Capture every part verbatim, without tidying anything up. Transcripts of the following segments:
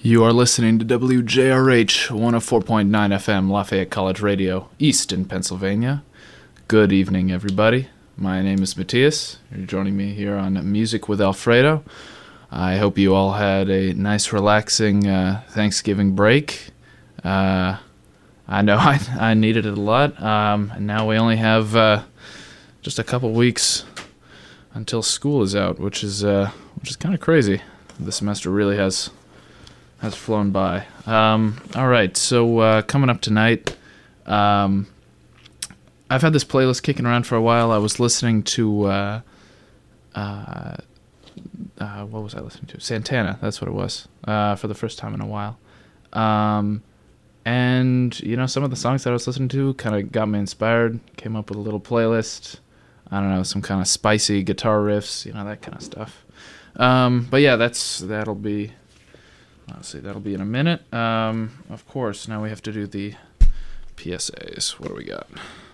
You are listening to W J R H one oh four point nine F M Lafayette College Radio, Easton, Pennsylvania. Good evening, everybody. My name is Matthias. You're joining me here on Music with Alfredo. I hope you all had a nice, relaxing uh, Thanksgiving break. Uh, I know I, I needed it a lot, um, and now we only have uh, just a couple weeks until school is out, which is uh, which is kind of crazy. The semester really has has flown by. Um, all right, so uh, coming up tonight, um, I've had this playlist kicking around for a while. I was listening to, uh, uh, uh, what was I listening to? Santana, that's what it was, uh, for the first time in a while. Um, and, you know, some of the songs that I was listening to kind of got me inspired, came up with a little playlist. I don't know, some kind of spicy guitar riffs, you know, that kind of stuff. Um, but yeah, that's that'll be... Let's see, that'll be in a minute. Um, of course, now we have to do the P S As. What do we got?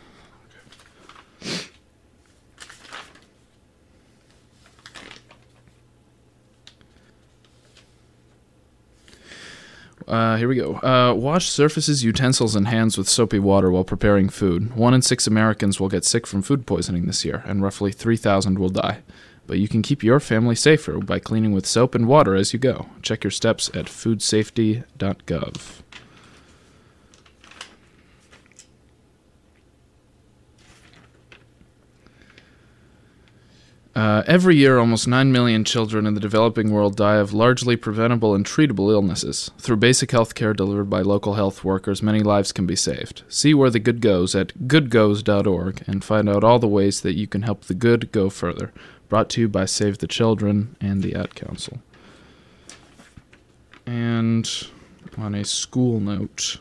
Okay. Uh, here we go. Uh, wash surfaces, utensils, and hands with soapy water while preparing food. One in six Americans will get sick from food poisoning this year, and roughly three thousand will die. But you can keep your family safer by cleaning with soap and water as you go. Check your steps at food safety dot gov. Uh, every year, almost nine million children in the developing world die of largely preventable and treatable illnesses. Through basic health care delivered by local health workers, many lives can be saved. See where the good goes at good goes dot org and find out all the ways that you can help the good go further. Brought to you by Save the Children and the Ad Council. And on a school note,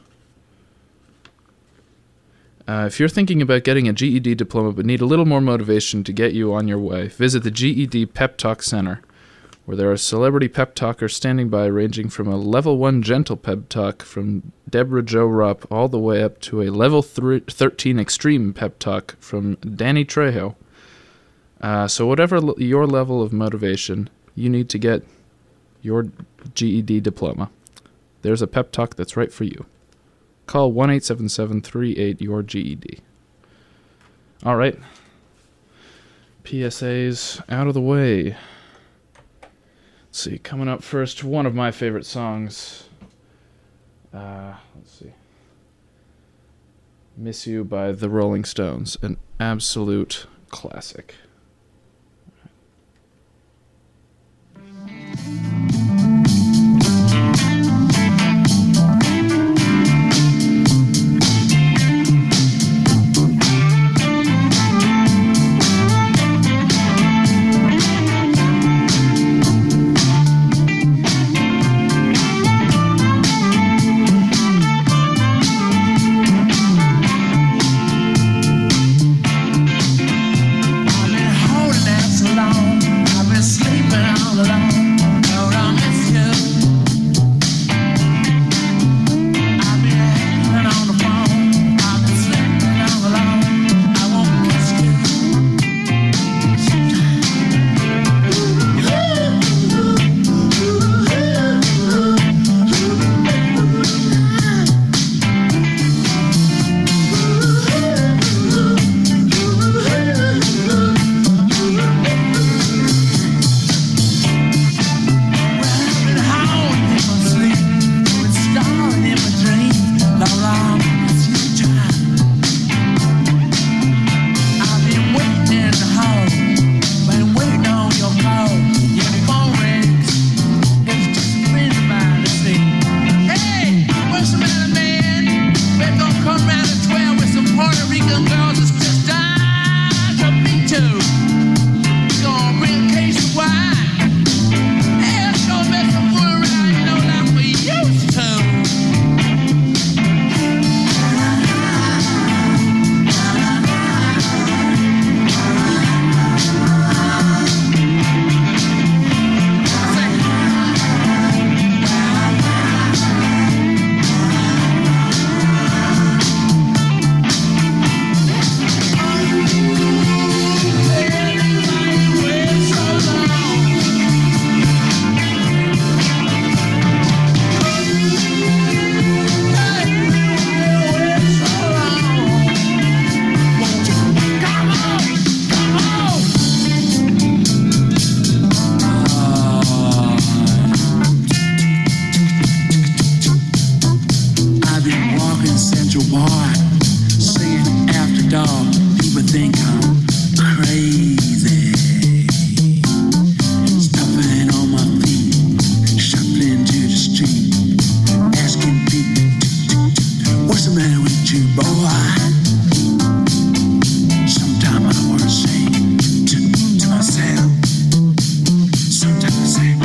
uh, if you're thinking about getting a G E D diploma but need a little more motivation to get you on your way, visit the G E D Pep Talk Center, where there are celebrity pep talkers standing by, ranging from a level one gentle pep talk from Deborah Jo Rupp all the way up to a level three, thirteen extreme pep talk from Danny Trejo. Uh, so whatever l- your level of motivation, you need to get your G E D diploma. There's a pep talk that's right for you. Call one eight seven seven three eight your G E D. All right. P S As out of the way. Let's see, coming up first, one of my favorite songs. Uh, let's see. Miss You by the Rolling Stones. An absolute classic. I'm in need you, boy. Sometimes I wanna say to, to myself. Sometimes I say.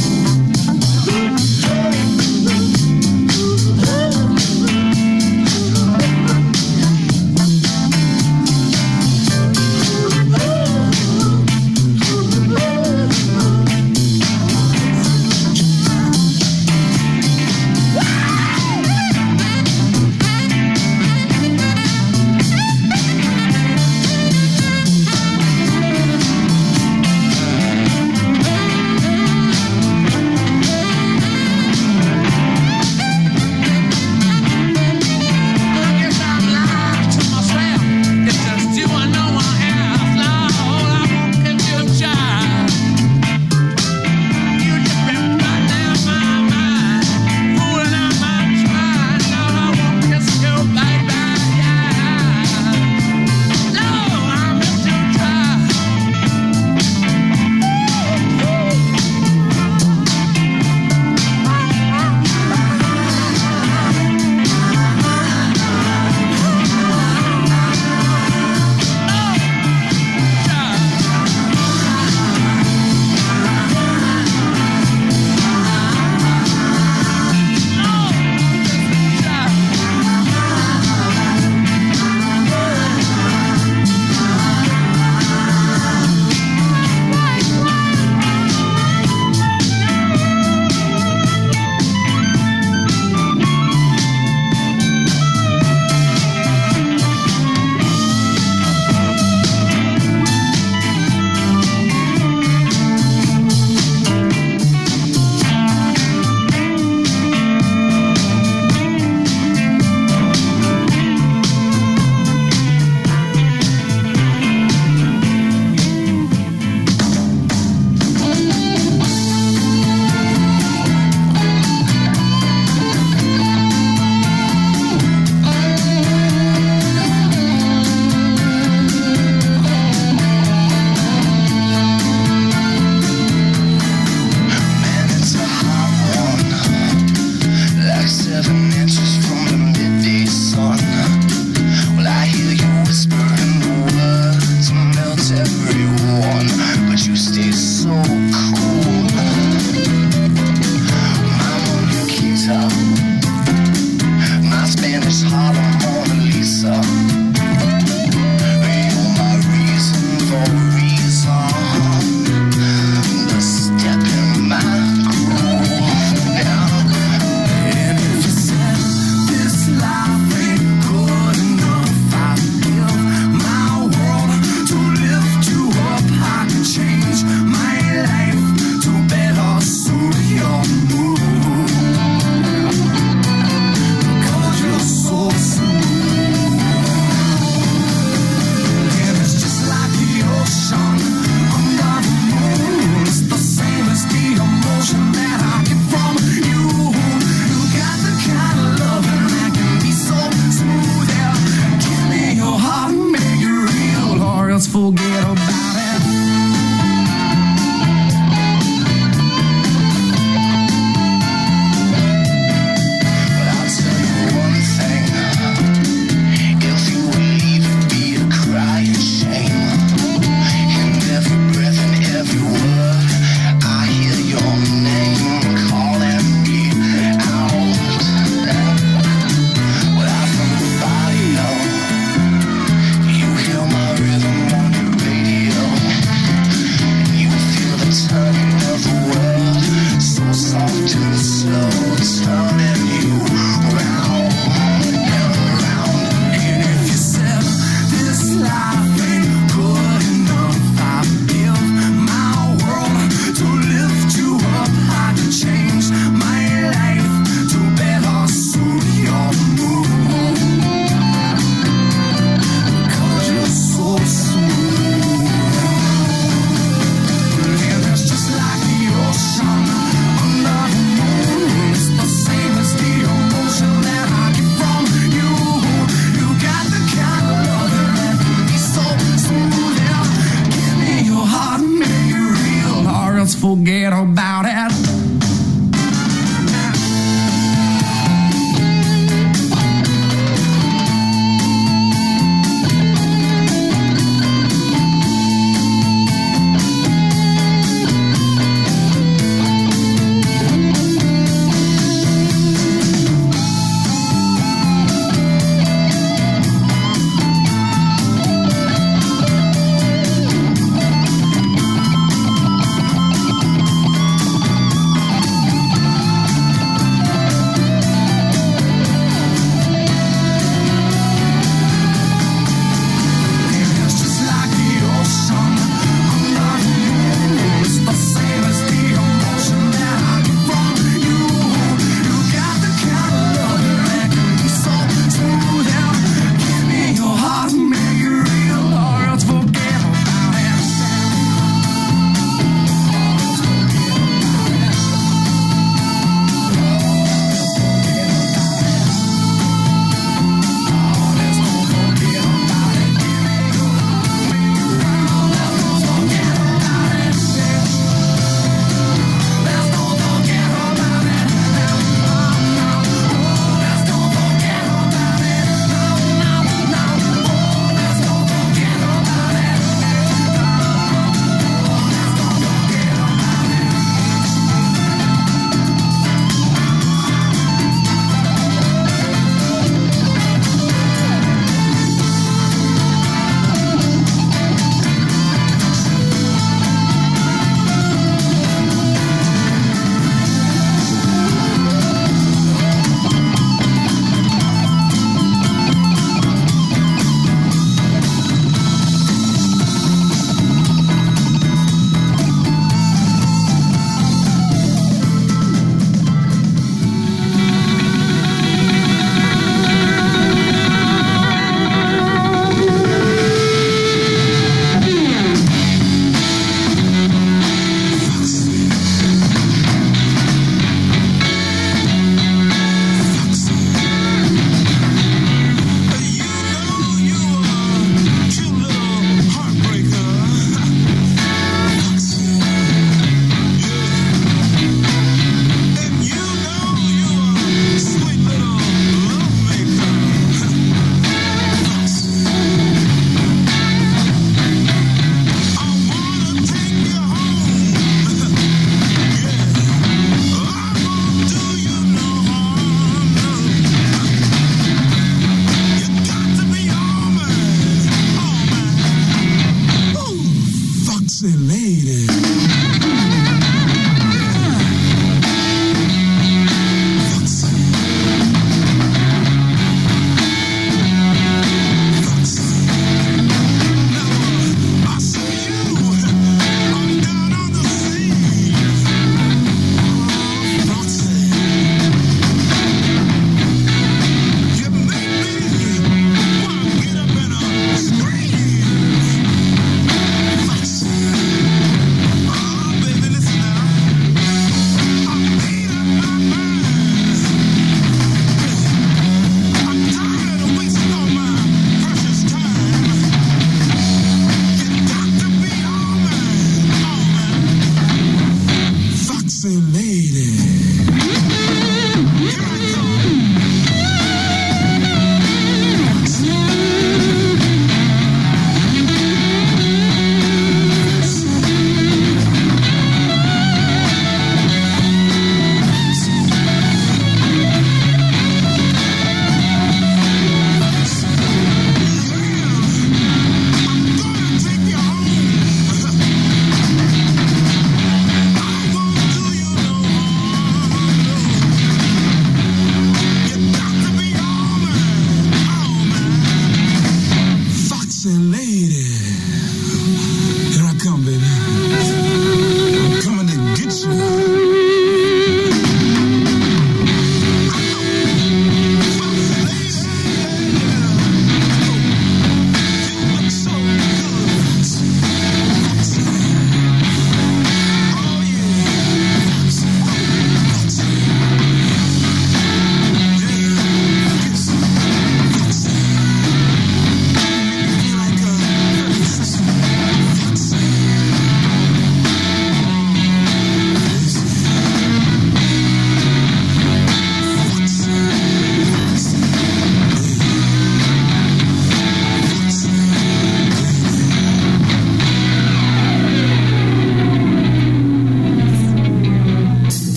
forget about it.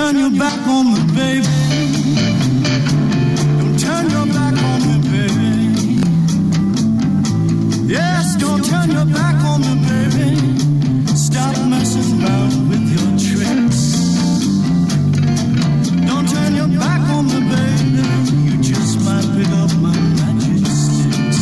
turn your back on me, baby. Don't turn your back on me, baby. Yes, don't turn your back on me, baby. Stop messing around with your tricks. Don't turn your back on me, baby. You just might pick up my magic sticks.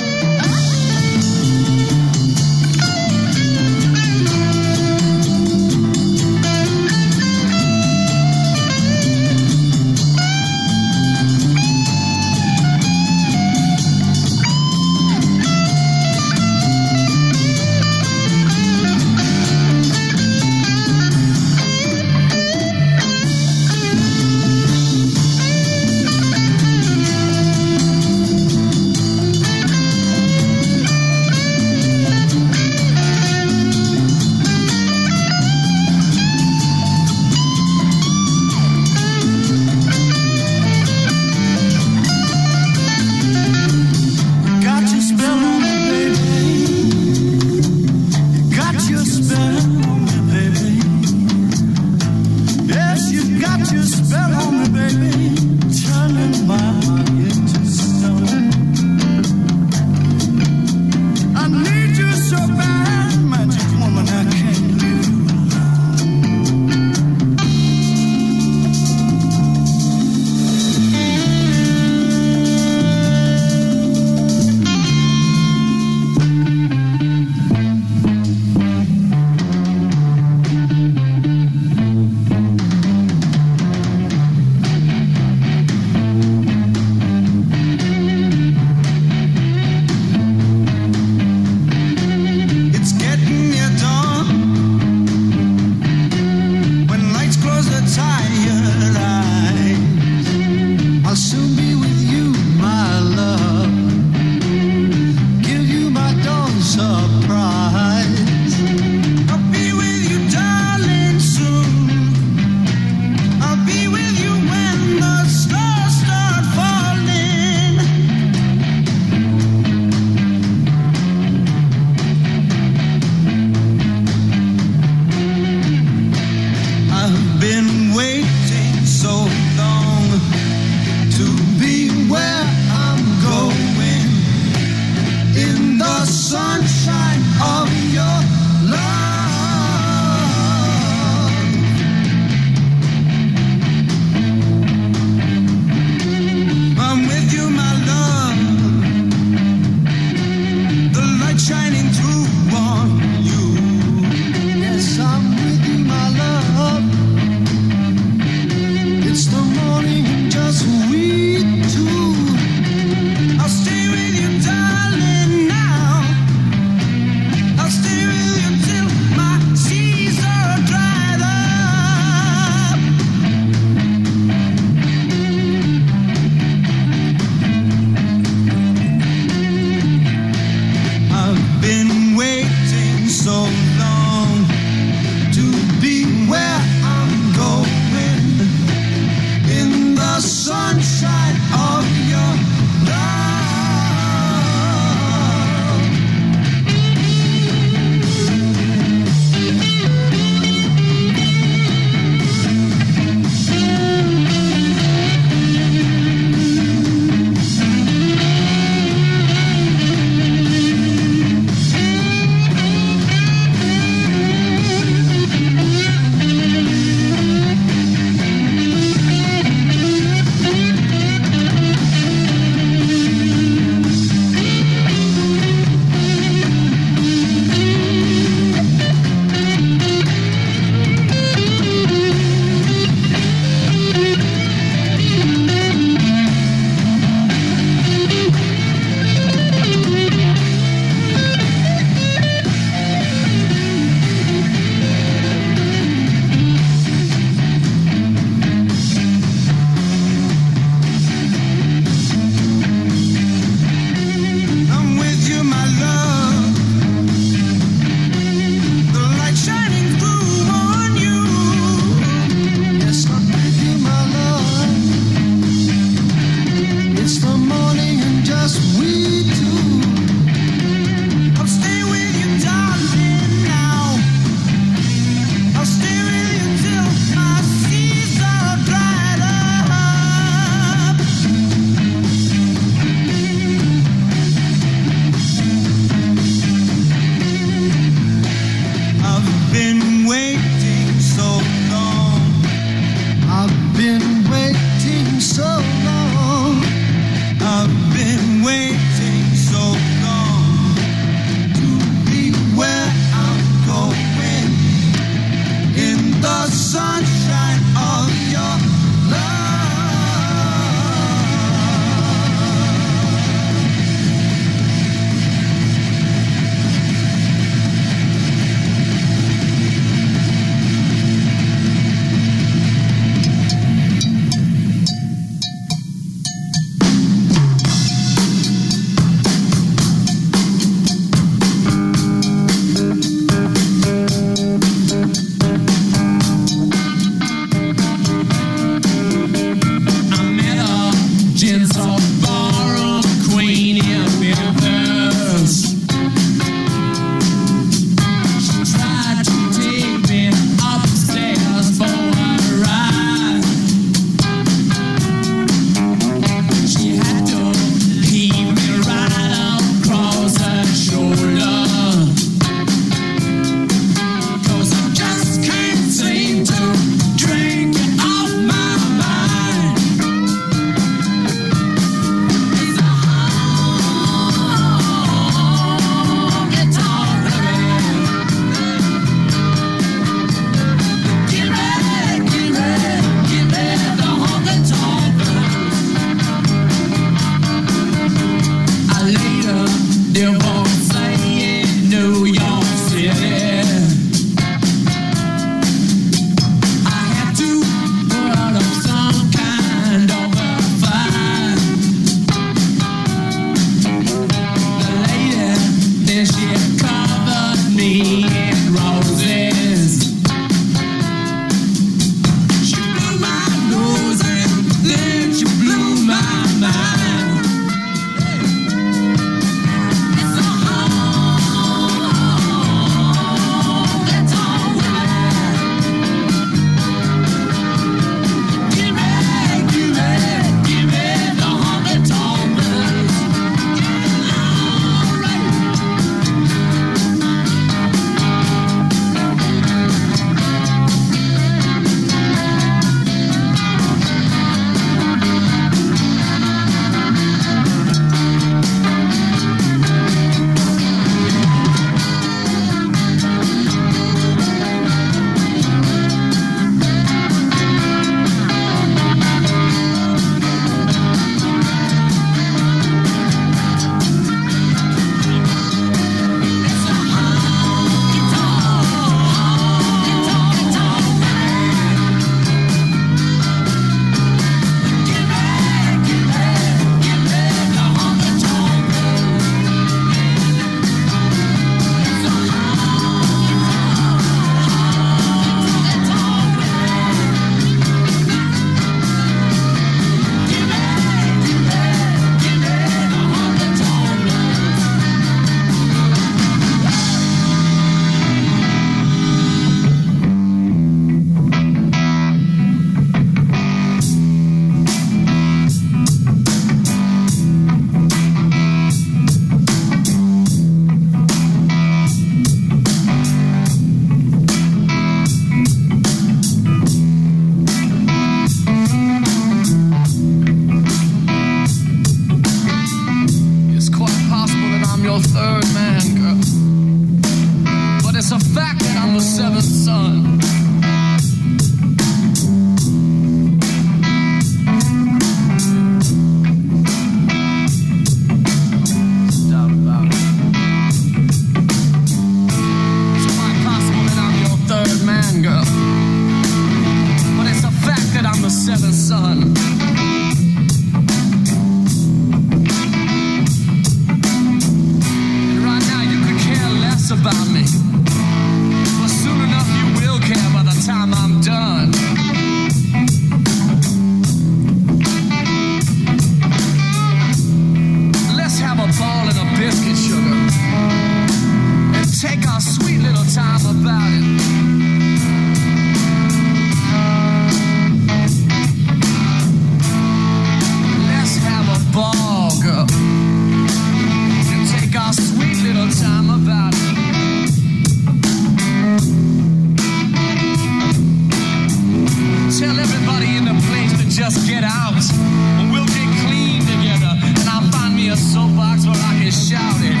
just get out. And we'll get clean together. And I'll find me a soapbox where I can shout it.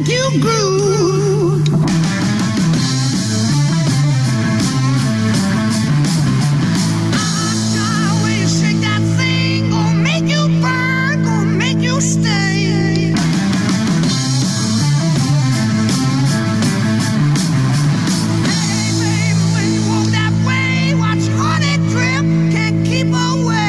you groove. Ah, when you shake that thing, gonna make you burn, gonna make you stay. Hey, baby, when you walk that way, watch honey drip, can't keep away.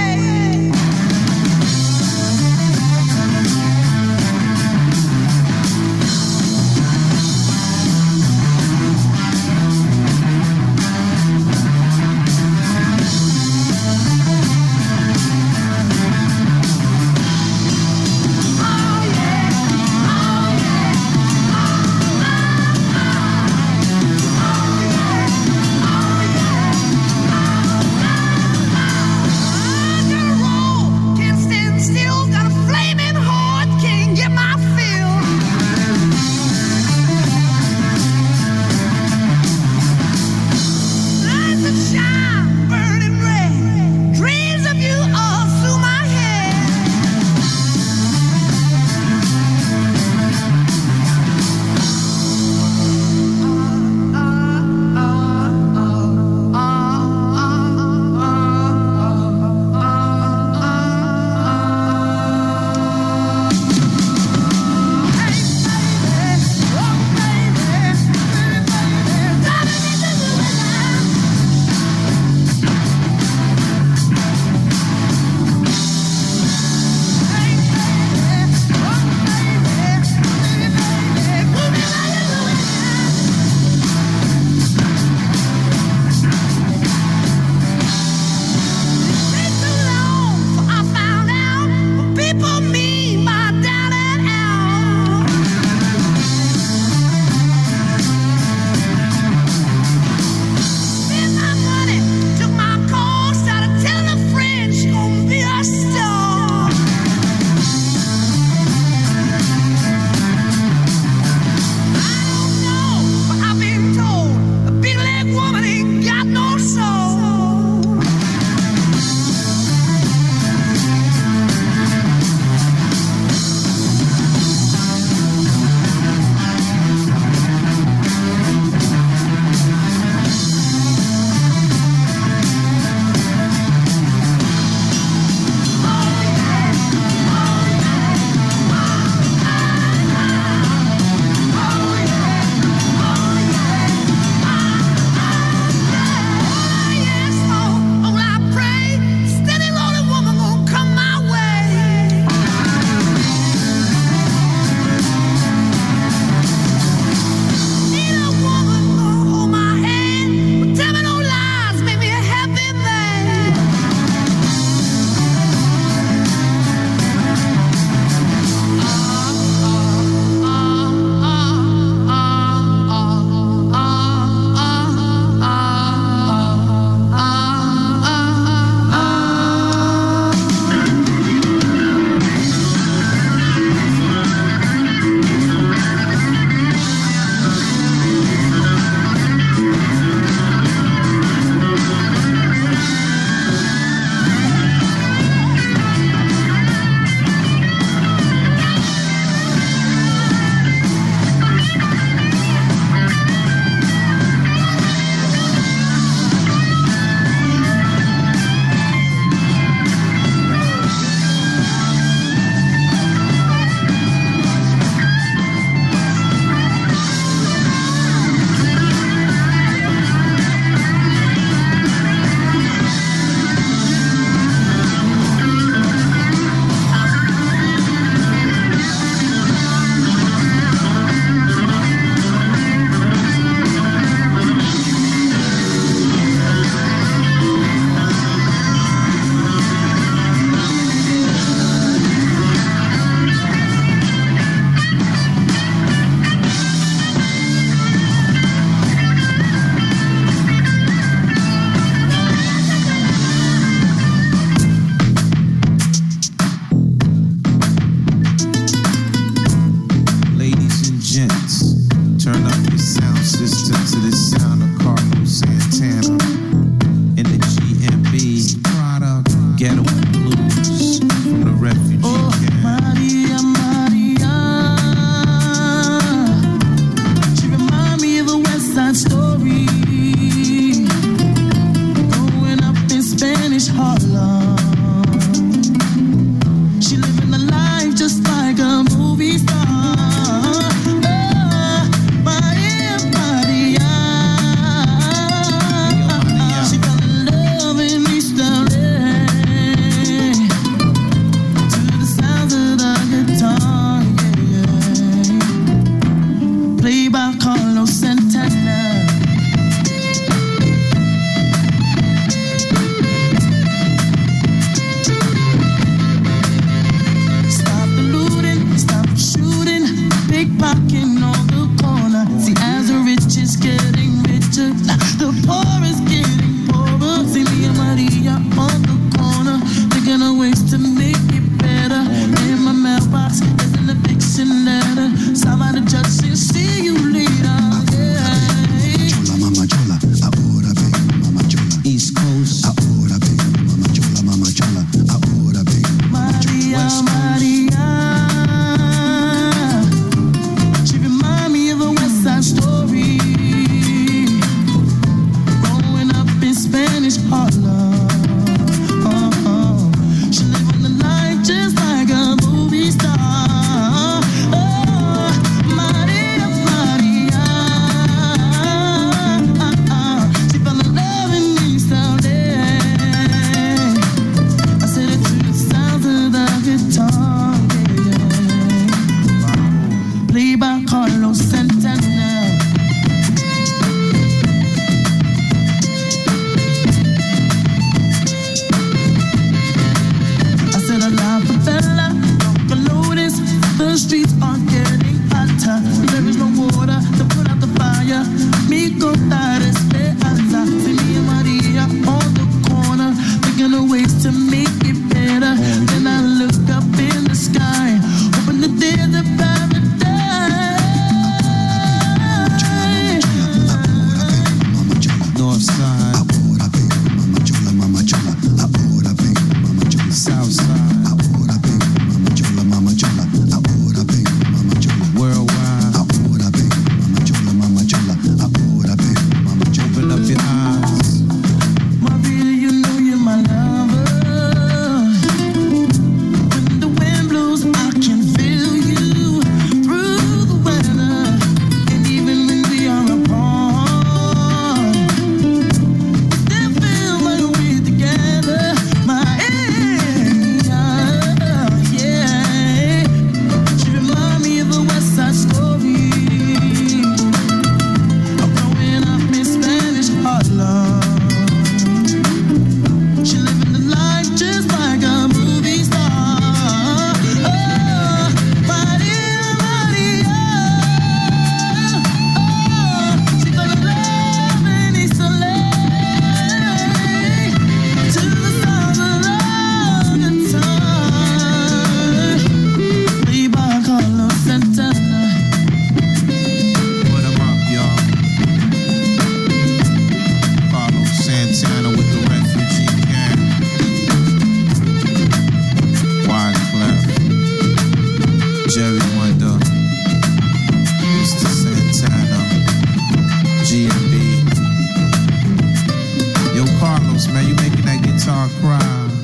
fella. Don't notice the streets are getting hotter. There is no water to put out the fire. Mi contar esperanza. See me and Maria on the corner, thinking of ways to make it better. Then I look up in the sky, hoping that there's a paradise. North side, south side, worldwide. Open up your eyes. Maria, you know you're my lover. When the wind blows, I can feel you through the weather. And even when we are apart, still feel like we're together. My angel, yeah. She remind me of a West Side Story. I'm growing up in Spanish Harlem. She living the life just like a movie star. Oh, Maria, Maria. Oh, she fell in love in East L A. To the sound of love guitar. Played by Carlos Santana. What up, y'all? Carlos Santana with the refugee camp. Wyclef, Jerry Wonder, Mister Santana, G M B. Yo, Carlos, man, you making that guitar cry.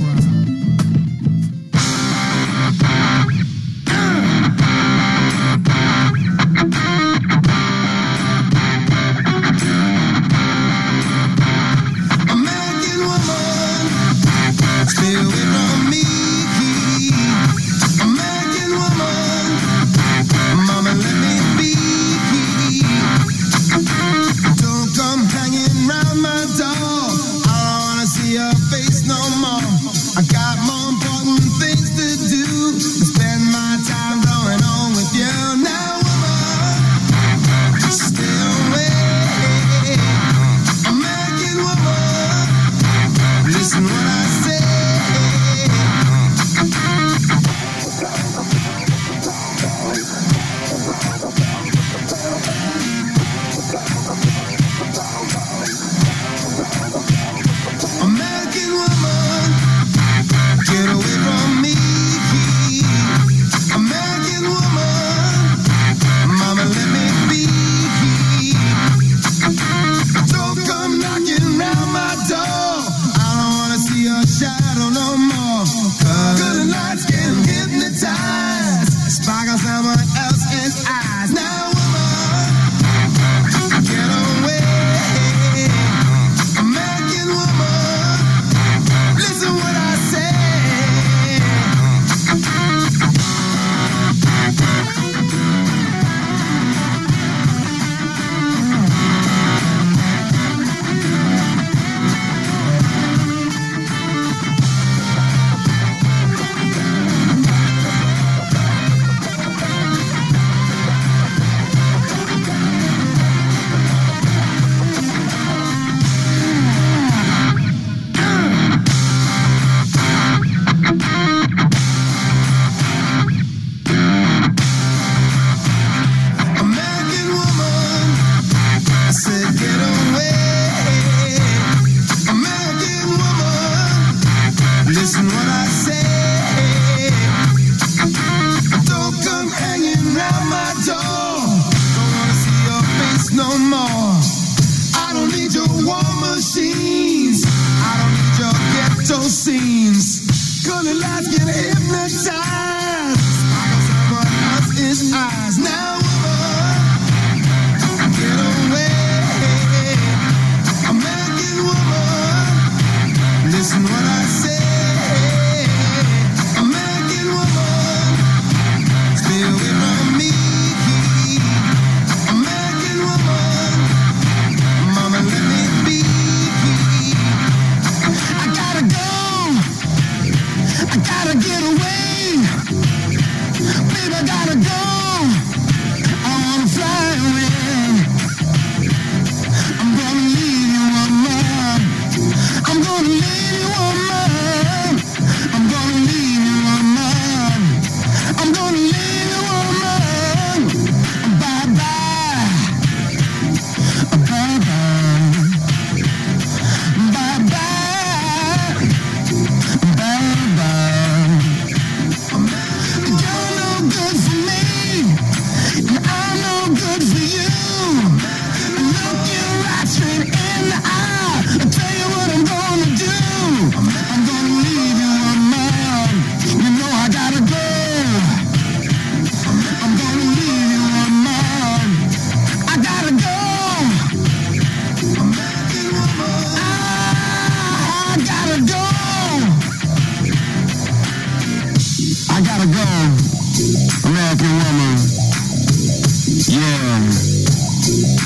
American woman, stay away from me. American woman, mama, let me be. Don't come hanging round my door. I don't wanna see your face no more. I got more important things to do than spend my time going on with you. Now, woman, stay away. American woman, listen what I say. American woman, get away from me. American woman, mama, let me be. Don't come knocking round my door. I don't wanna see your shadow no more. Good nights can hypnotize, sparkle someone else's eyes. Now, woman, get away. American woman, listen what I say. American woman, I said get away. American woman, listen what I say. Don't come hanging round my door. Don't wanna see your face no more. I don't need your war machines. I don't need your ghetto scenes. Gonna lights get hypnotized. Sparkle someone else's eyes. Now, woman, get away. American woman, listen what I say. American woman, stay away from me. American woman, mama, let me be. I gotta go. I gotta get away. gotta go. American woman. Yeah.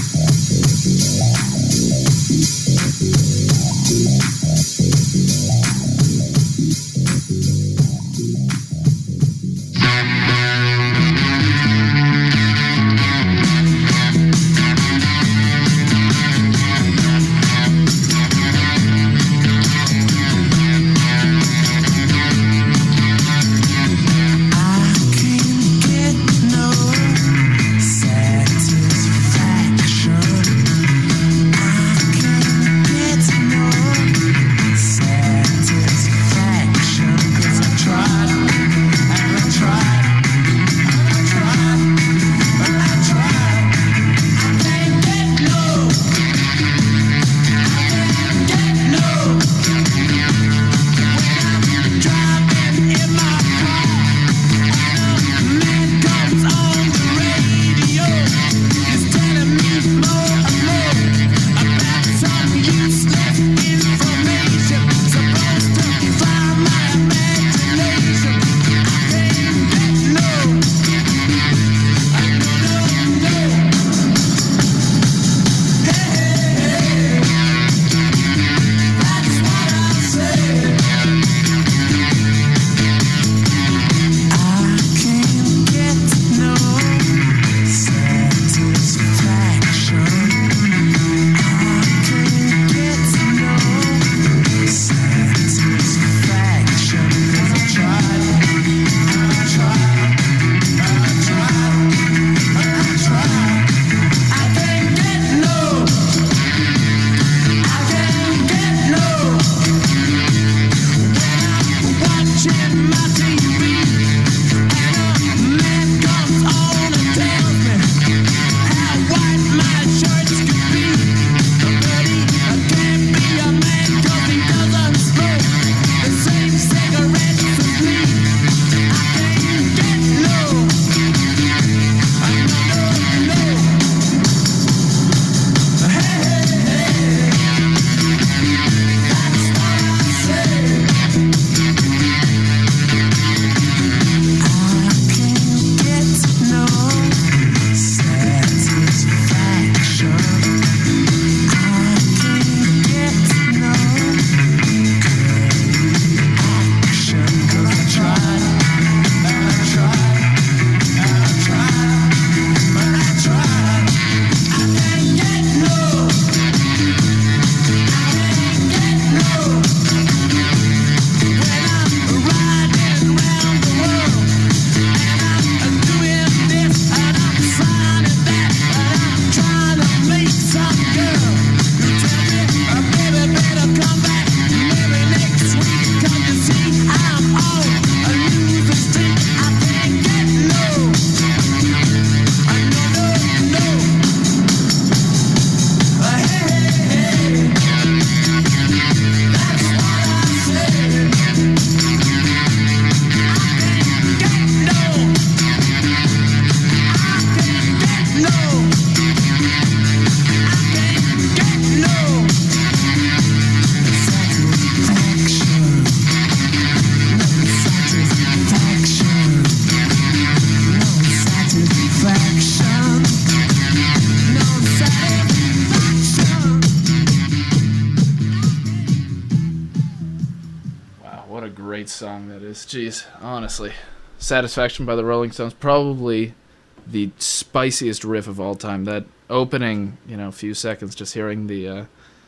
Song that is. Jeez, honestly. Satisfaction by the Rolling Stones, probably the spiciest riff of all time. That opening, you know, few seconds, just hearing the uh,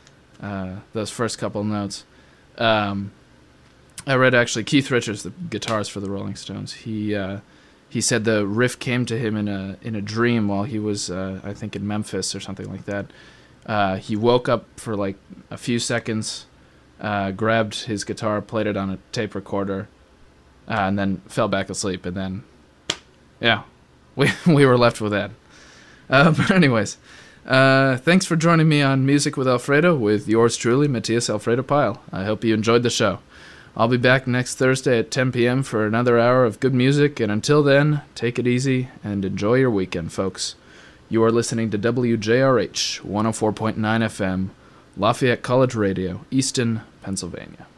uh, those first couple notes. Um, I read actually Keith Richards, the guitarist for the Rolling Stones. He uh, he said the riff came to him in a in a dream while he was, uh, I think, in Memphis or something like that. Uh, he woke up for like a few seconds. Uh, grabbed his guitar, played it on a tape recorder, uh, and then fell back asleep. And then, yeah, we we were left with that. Uh, but anyways, uh, thanks for joining me on Music with Alfredo with yours truly, Matthias Alfredo Pyle. I hope you enjoyed the show. I'll be back next Thursday at ten p.m. for another hour of good music. And until then, take it easy and enjoy your weekend, folks. You are listening to W J R H one oh four point nine F M, Lafayette College Radio, Easton, Pennsylvania.